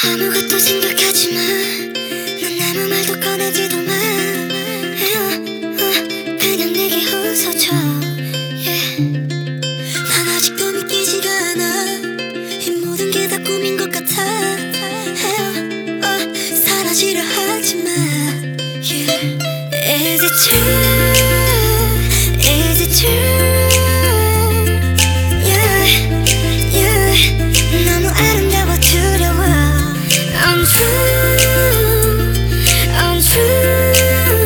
아무것도 생각하지마. 넌 아무 말도 꺼내지도 마. 그냥 내게 웃어줘. 난 아직도 믿기지가 않아. 이 모든 게 다 꿈인 것 같아. 사라지려 하지마. Is it true? Is it true? 너무 아름다워 두려워. Untrue, untrue.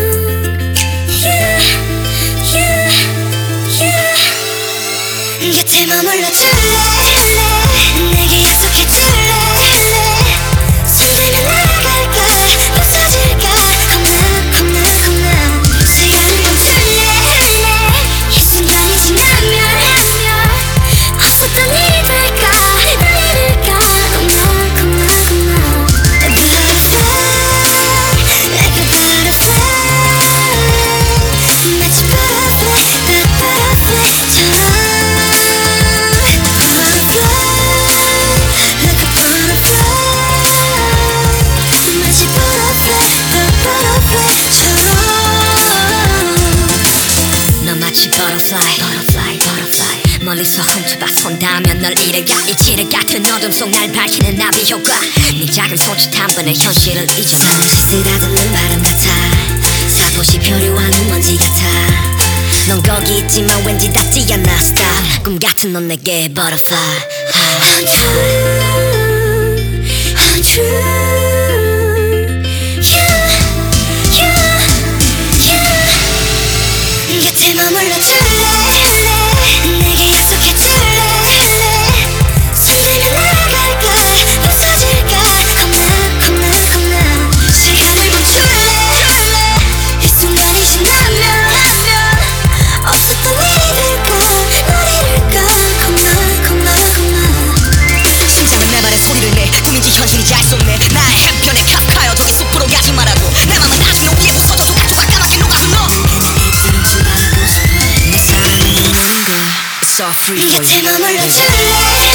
곁에 머물러 줄래? 내게 약속해 줄래? 손들면 나갈까? 부서질까? 겁나 시간을 멈출래? 이 순간이 지나면 없었던 일이 될까? 멀리서 훔쳐봐 손닿으면 널 잃어가. 이치를 같은 어둠 속 날 밝히는 나비 효과. 네 작은 손짓 한 번에 현실을 잊어봐. 살며시 쓰다듬는 바람 같아. 살포시 표류하는 먼지 같아. 넌 거기 있지만 왠지 닿지 않아. Stop. 꿈 같은 넌 내게 butterfly. Untrue, untrue. 곁에 머물러 줄래? 내게 약속해 줄래? 손들면 나갈까? 부서질까? 겁나 시간을 멈출래? 이 순간이 지나면 없었던 일이 될까? 널 잃을까? 겁나 심장은 내 말에 소리를 내. 꿈인지 현실인지 알 수 없네. 나의 한편의 카프카여 저기 숲으로 가지 말라고. 내 맘은 아직 너 위에 부서져도 가져가 까맣게 녹아서 너. 내 사랑을 나는 걸 So free for 곁에 you. 머물러 줄래?